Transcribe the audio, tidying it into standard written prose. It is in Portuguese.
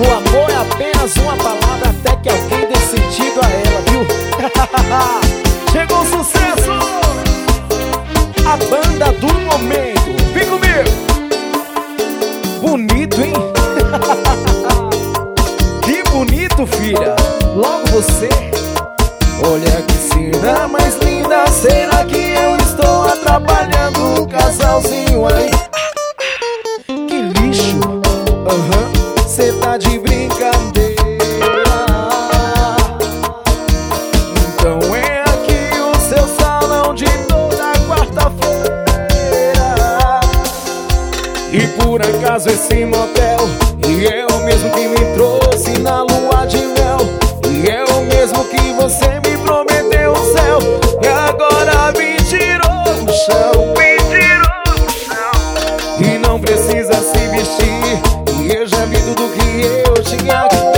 O amor é apenas uma palavra até que alguém dê sentido a ela, viu? Chegou o sucesso! A banda do momento. Vem comigo! Bonito, hein? Que bonito, filha! Logo você. Olha que cena mais linda. Será que eu estou atrapalhando o casalzinho aí? Que lixo! Cê tá de brincadeira. Então é aqui o seu salão de toda quarta-feira. E por acaso esse motel, e é o mesmo que me trouxe na lua de mel, e é o mesmo que você me prometeu o céu, e agora me tirou do chão, me tirou do chão. E não precisa se vestir, e eu já vi tudo que eu tinha que